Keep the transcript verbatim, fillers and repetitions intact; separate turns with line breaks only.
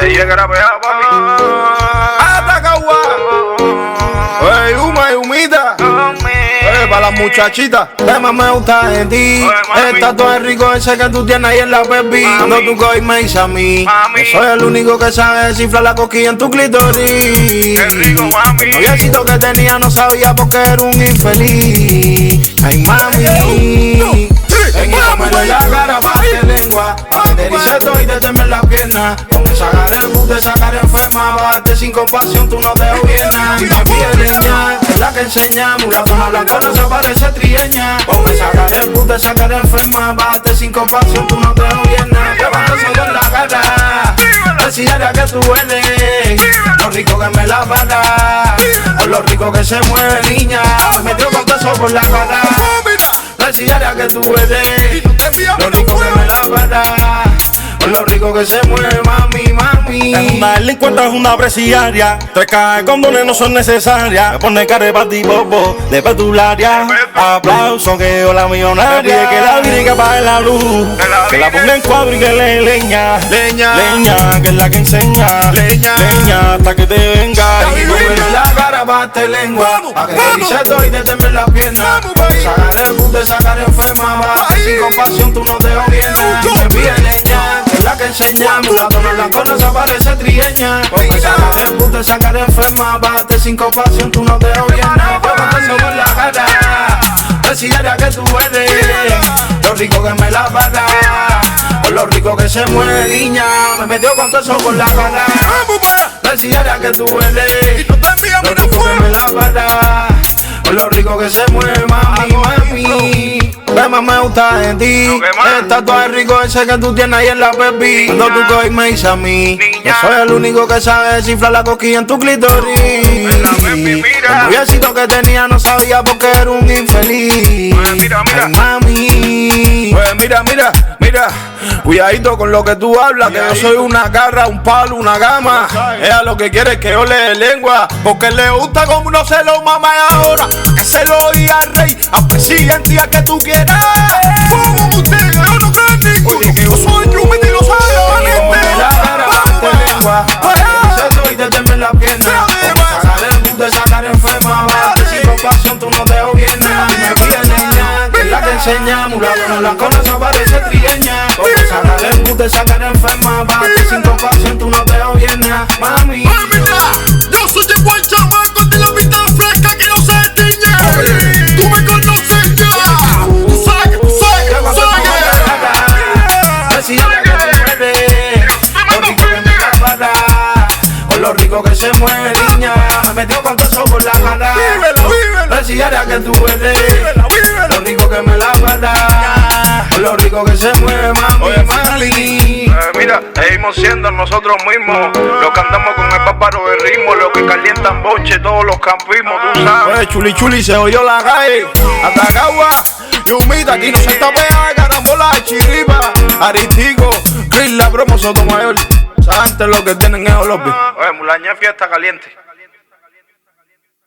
Se llega a pegar, papi.
Atacagua. Ey, Uma y Humita. Eh, para las muchachitas, ¿qué más me gusta de ti? Está todo el rico ese que tú tienes ahí en la baby. Cuando tú coges me dices a mí,
Mami.
soy el único que sabe descifrar la cosquilla en tu clítoris.
Qué rico, mami.
El noviecito que tenía no sabía porque era un infeliz. Ay, mami. Ven y cómele la cara, parte lengua. Pa' que te erice todo y te temen la pierna. Con esa cara el bus de esa cara enferma. Bájate sin compasión, tú no te gobiernas. Me pide leña, es la que enseña. Mulatona blanca no se parece trieña. Con esa cara el bus de esa cara enferma. Bájate sin compasión, tú no te gobiernas. Levanta solo en la cara. Decidiera que tú eres. Lo rico que me la para. Con lo rico que se mueve, niña. Me metió con peso por la cara. Decidiera que tú eres. Lo rico que me la para. Con lo rico que se mueve, mami, mami.
Es una delincuente, es una presidiaria. Tres cajas de condones no son necesarias. Me pone cara de patibobo, de petularia. Aplauso que yo la millonaria. Pide que la vire y que apague la luz. Que la ponga en cuadro y que le leña.
Leña,
Leña, que es la que enseña.
Leña.
Leña, hasta que te venga.
Y cómele la cara, bate lengua. Pa' que te erice todo y te temen las piernas. Sacar el bus de sacar enferma. Bate sin compasión, tú no te gobiernas. Me pide leña, que es la que enseña. Mulatona blanca no se parece trieña. Porque sacar el bus de sacar enferma. Bate sin compasión, tú no te gobiernas. Yo con eso en la cara. Decidiera que tú eres. Lo rico que me la para. Con lo rico que se mueve, niña. Me metió con todo eso por la cara. Decidiera que tú eres. Lo rico que me la para. Con lo rico que se mueve, mami, mami. ¿Qué más me gusta de ti? Está todo el rico ese que tú tienes ahí en la baby. Cuando tú coges me dices a mí, yo soy el único que sabe descifrar la cosquilla en tu clítoris. El noviecito que tenía no sabía porque era un infeliz.
Mira, mira.
Ay, mami. Pues mira, mira, mira. Cuidadito con lo que tú hablas, que yo soy una garra, un palo, una gama. Ella lo que quiere es que yo le dé lengua, porque le gusta como uno se lo mama y ahora que se lo diga al rey, al presidente y al que tú quieras. Como usted, yo no creo en ninguno. Yo soy Yumiti y lo sabe, valiente. La cara, bate lengua, se doy de temer la pierna. Sacar el bus de sacar enferma, bate sin compasión, tú no te gobiernas. Me pide leña, que es la que enseña. Mulatona blanca no se parece trieña. Porque sacar el bus de sacar enferma, bate sin compasión, tú no te gobiernas, mami.
Yo soy igual chamaco de la mitad fresca que no se tiñe. Tú me conoces ya. Tú sabes, tú sabes, tú sabes.
Decidiera que tú eres. Lo rico que me la para. Con lo rico que se mueve, niña. Me metió con todo eso por la cara. Decidiera que tú eres. Lo rico que me la para. Con lo rico que se mueve, mami, mami.
Eh, mira, seguimos siendo nosotros mismos los que andamos con el bárbaro de ritmo, los que calientan boche, todos los campismos, tú sabes.
Oye, chuli chuli, se oyó la calle. Atacagua, Yumita, aquí no se está pegada, carambola, chiripa, Aristico, Chris, la promo, Sotomayor. Antes lo que tienen es los
Oye, Mulaña fiesta caliente.